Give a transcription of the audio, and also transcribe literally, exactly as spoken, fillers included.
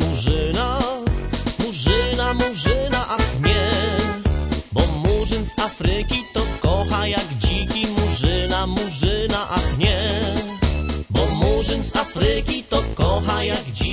murzyna, murzyna, murzyna, ach nie. Bo murzyn z Afryki to kocha jak dziki, murzyna, murzyna, ach nie. Bo murzyn z Afryki to kocha jak dziki.